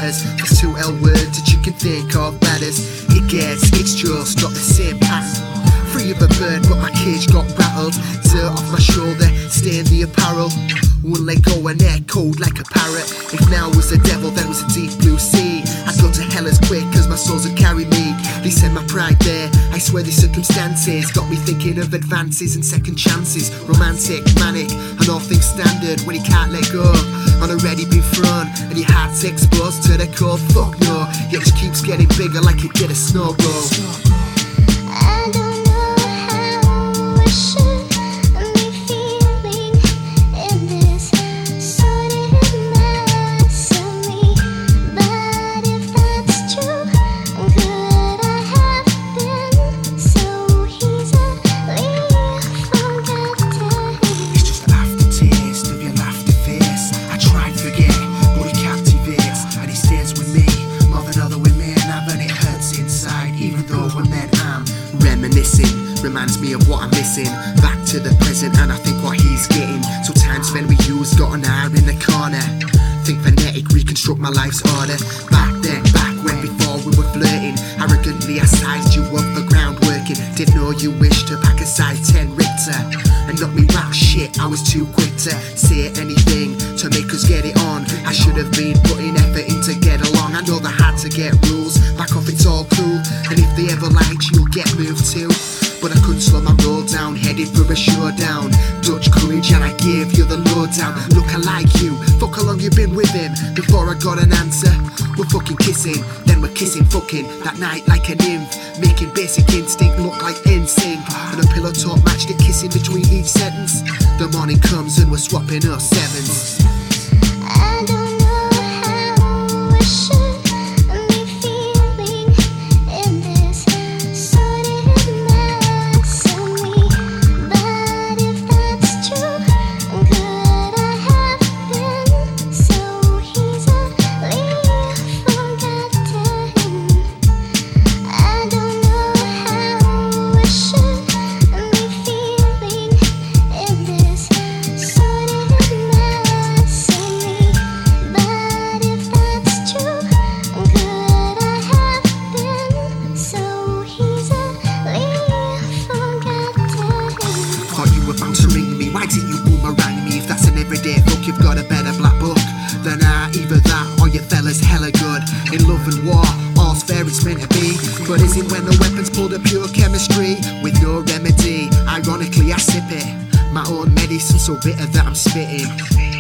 fellas. There's two L words that you can think of letters. It's just not the same pattern. Free of a bird, but my cage got rattled. Dirt off my shoulder, stained the apparel. Won't let go and they're cold like a parrot. If now was the devil, then was a deep blue sea. I'd go to hell as quick as my souls would carry me. They sent my pride there, I swear these circumstances got me thinking of advances and second chances. Romantic, manic, and all things standard when you can't let go. On already been thrown, and your heart's exposed to the cold. Fuck no, it just keeps getting bigger like it did a snow globe. I don't know how I should be feeling in this sordid mess of me. But if that's true, could I have been so easily forgotten? It's just the aftertaste of your laughter face. I try to forget, but it captivates, and it stays with me more than other women. And it hurts inside, even though when then I'm reminiscing, reminds me of what I'm missing. Back to the present, and I think what he's getting. So time spent with you's got an hour in the corner. Think phonetic, reconstruct my life's order. Back then, back when before we were flirting, arrogantly I sized you up for ground working. Didn't know you wished to pack a size 10 Richter and knock me back. Shit, I was too quick to say anything to make us get it on. I should have been putting effort in to get along. I know they had to get rules, back off it's all cool. And if they ever liked you, you'll get moved too. But I couldn't slow my roll down, headed for a showdown. Dutch courage and I gave you the lowdown. Look, I like you, fuck how long you been with him. Before I got an answer, we're fucking kissing. Then we're kissing, fucking, that night like a nymph. Making basic instinct look like NSYNC. And a pillow talk matched it, kissing between each sentence. The morning comes and we're swapping our sevens. I don't know how I should be feeling in this sordid mess of me. But if that's true, could I have been so easily forgotten? I don't know how I should be feeling in this sordid mess of me. But if that's true, could I have been so easily forgotten? Thought you were bound to ring me, why didn't you boomerang me? If that's an everyday fuck, you've got a better black book than I. Either that or your fella's hella good. In love and war, all's fair it's meant to be. But is it when the weapons pull the pure chemistry with no remedy? Ironically I sip it, my own medicine so bitter that I'm spitting.